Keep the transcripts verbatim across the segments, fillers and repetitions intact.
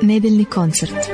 nedeljni koncert.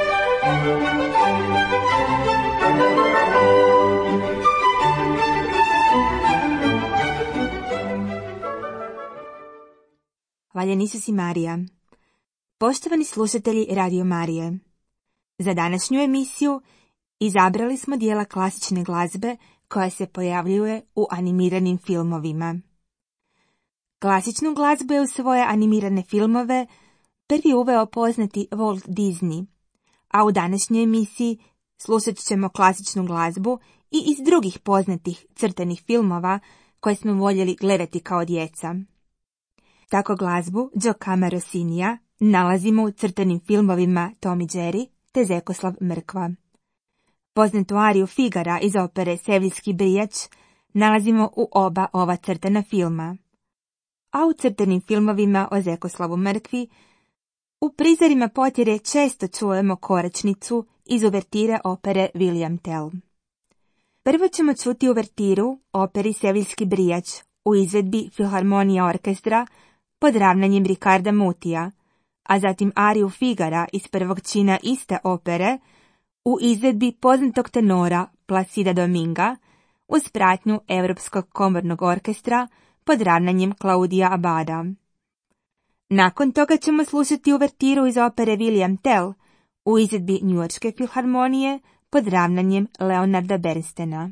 Hvaljen Isus i Marija. Poštovani slušatelji Radio Marije, za današnju emisiju izabrali smo dijela klasične glazbe koja se pojavljuje u animiranim filmovima. Klasičnu glazbu je u svoje animirane filmove prvi uveo poznati Walt Disney, a u današnjoj emisiji slušat ćemo klasičnu glazbu i iz drugih poznatih crtanih filmova koje smo voljeli gledati kao djeca. Tako glazbu Giacomo Rossinija nalazimo u crtanim filmovima Tom i Jerry te Zekoslav Mrkva. Poznatu ariju Figara iz opere Sevljski brijač nalazimo u oba ova crtana filma. A u crtanim filmovima o Zekoslavu Mrkvi u prizorima potjere često čujemo koračnicu iz uvertire opere William Tell. Prvo ćemo čuti uvertiru operi Sevljski brijač u izvedbi Filharmonija orkestra pod ravnanjem Ricarda Mutija, a zatim ariju Figara iz prvog čina iste opere u izvedbi poznatog tenora Placida Dominga uz pratnju Europskog komornog orkestra pod ravnanjem Claudia Abada. Nakon toga ćemo slušati uvertiru iz opere William Tell u izvedbi Njujorške filharmonije pod ravnanjem Leonarda Bernsteina.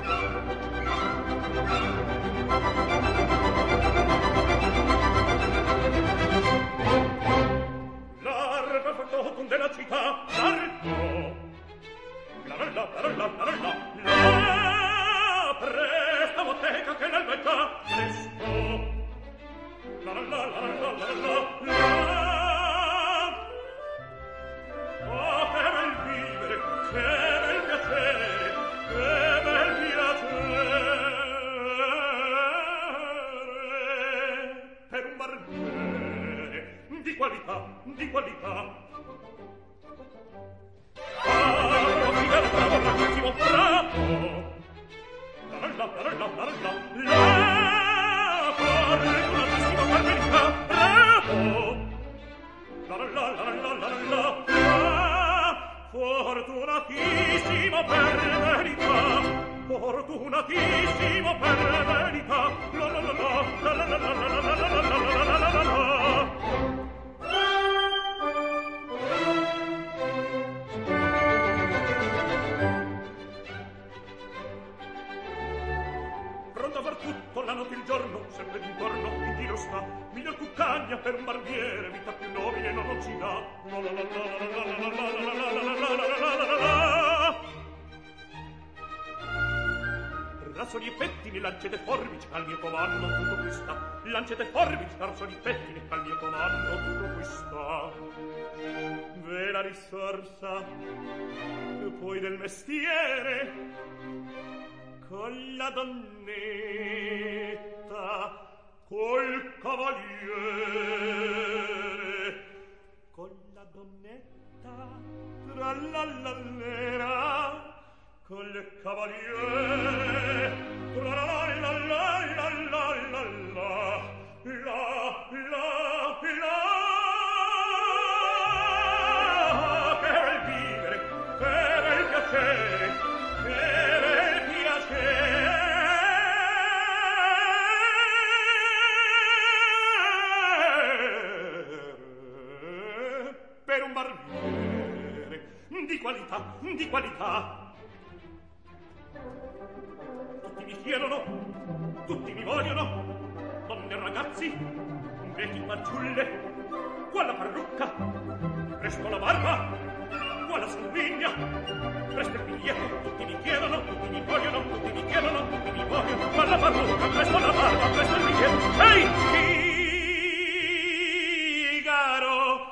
L'arco fortun della città, l'arco. La la la la la la la la presta bottega che nel bel già presto. La la la la la la la la. Oh, che bel vivere, che bel piacere, che bel piacere per un barbiere di qualità, di qualità. Bravo, figaro, bravo, bravissimo, bravo. La la la la la la la la fortunatissimo per verità, bravo. La la la la la la la la fortunatissimo per verità, fortunatissimo per verità. La la la la la la la la la la la la la la. Pronto a far tutto, la notte il giorno, sempre d'intorno, in giro sta. Miglior cuccagna per un barbiere, vita più nobile non ci dà. La la la la la la la la la la la la la la la la. Rassoli e pettini, lancete forbici al mio comando, tutto qui sta. Lancete forbici, rassoli e pettini al mio comando, tutto qui sta. Ve la risorsa, poi del mestiere, con la donnetta, col cavaliere, con la donnetta, tra la l'allera, col cavaliere, tra la la la la la la la la la la. Che bel vivere, che bel piacere, che bel piacere per un barbiere di qualità, di qualità. Tutti mi chiedono, tutti mi vogliono, donne e ragazzi, vecchi fanciulle, qua la parrucca, presto la barba, qua la sanguigna, presto il biglietto, tutti mi chiedono, tutti mi vogliono, tutti mi chiedono, tutti mi vogliono, qua la parrucca, presto la barba, presto il biglietto. Ehi, Figaro,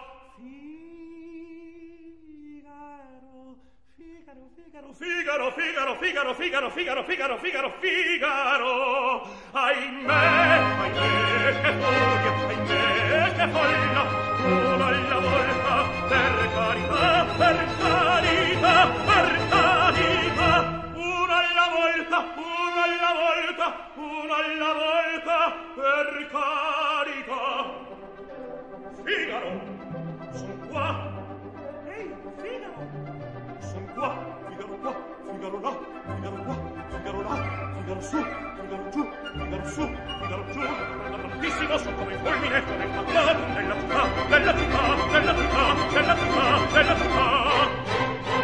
Figaro, Figaro, Figaro, Figaro, Figaro, Figaro, Figaro, Figaro, Figaro, ahimè, ahimè, che furia, ahimè, che folla, uno alla volta, per carità, per carità, per carità, uno alla volta, uno alla volta, uno alla volta, per carità. Figaro, son qua. Ehi, Figaro, son qua. Figaro qua, Figaro là, Figaro qua, Figaro là, Figaro su, Figaro giù, Figaro su, Figaro giù. Tantissimo sono come il fulmine, come il fatto della città, della città, della città, della città, della città.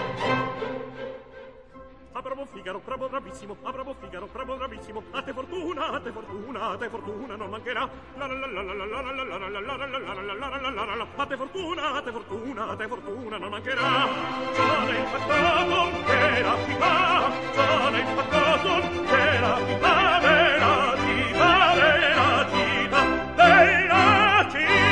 Ah, bravo Figaro, bravo bravissimo, ah, bravo Figaro, bravo bravissimo. A te fortuna, a te fortuna, a te fortuna non mancherà. La la la la la la la la la la la la la la la la la la. A te fortuna, a te fortuna, a te fortuna non mancherà. Sono infettato della città, sono infettato della città, della città, della città, della città.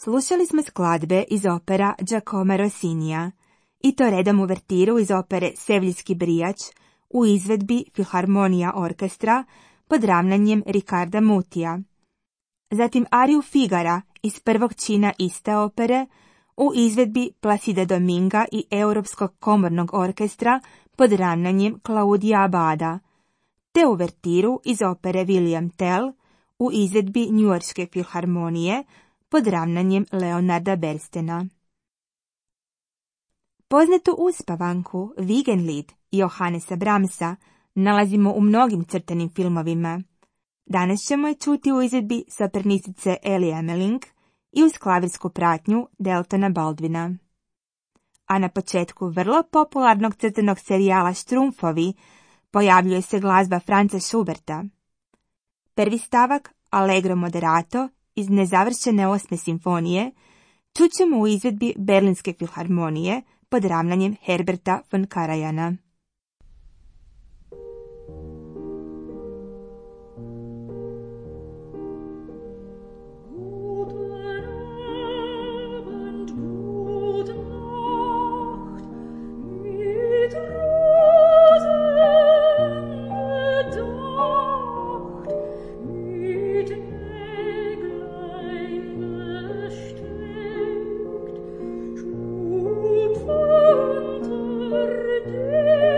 Slušali smo skladbe iz opera Giacomo Rossinija, i to redom uvertiru iz opere Sevljski brijač u izvedbi Filharmonija orkestra pod ravnanjem Ricarda Mutija. Zatim ariju Figara iz prvog čina iste opere u izvedbi Placida Dominga i Europskog komornog orkestra pod ravnanjem Claudia Abada, te uvertiru iz opere William Tell u izvedbi Njujorške filharmonije pod ravnanjem Leonarda Bernsteina. Poznatu uspavanku Wiegenlied Johannesa Brahmsa nalazimo u mnogim crtanim filmovima. Danas ćemo je čuti u izvedbi sopranisice Ellie Ameling i uz klavirsku pratnju Deltona Baldwina. A na početku vrlo popularnog crtanog serijala Štrumfovi pojavljuje se glazba Franza Schuberta. Prvi stavak Allegro moderato iz nezavršene osme simfonije čućemo u izvedbi Berlinske filharmonije pod ravnanjem Herberta von Karajana. Yeah.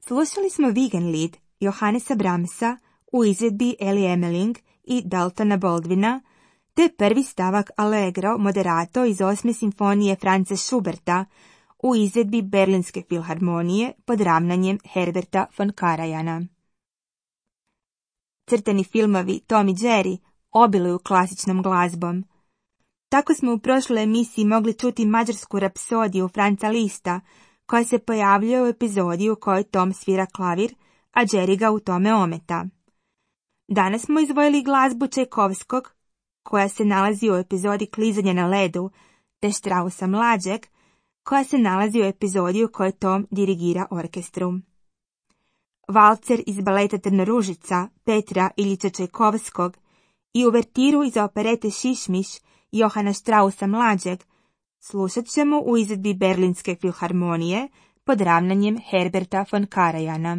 Slušali smo Wiegenlied Johannesa Brahmsa u izvedbi Ellie Emeling i Daltona Baldwina, te prvi stavak Allegro moderato iz osme simfonije Franza Schuberta u izvedbi Berlinske filharmonije pod ravnanjem Herberta von Karajana. Crtani filmovi Tom i Jerry obiluju klasičnom glazbom. Tako smo u prošloj emisiji mogli čuti mađarsku rapsodiju Franza Lista, koja se pojavljuje u epizodi u kojoj Tom svira klavir, a Jerry ga u tome ometa. Danas smo izdvojili glazbu Čajkovskog, koja se nalazi u epizodi Klizanje na ledu, te Straussa mlađeg, koja se nalazi u epizodi u kojoj Tom dirigira orkestru. Valcer iz baleta Trnoružica Petra Iljiča Čajkovskog i uvertiru iz operete Šišmiš Johana Straussa mlađeg slušat ćemo u izvedbi Berlinske filharmonije pod ravnanjem Herberta von Karajana.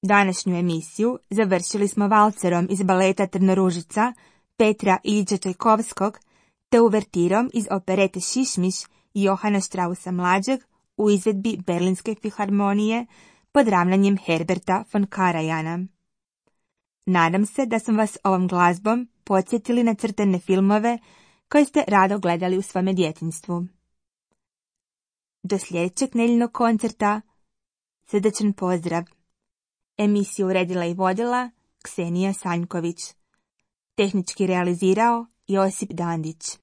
Današnju emisiju završili smo valcerom iz baleta Trnoružica Petra Iljiča Čajkovskog te uvertirom iz operete Šišmiš Johana Strausa mlađeg u izvedbi Berlinske filharmonije pod ravnanjem Herberta von Karajana. Nadam se da sam vas ovom glazbom podsjetili na crtane filmove koje ste rado gledali u svome djetinjstvu. Do sljedećeg nedjeljnog koncerta srdačan pozdrav. Emisiju uredila i vodila Ksenija Sanjković. Tehnički realizirao Josip Dandić.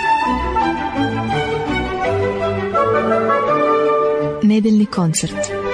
Nedjeljni koncert.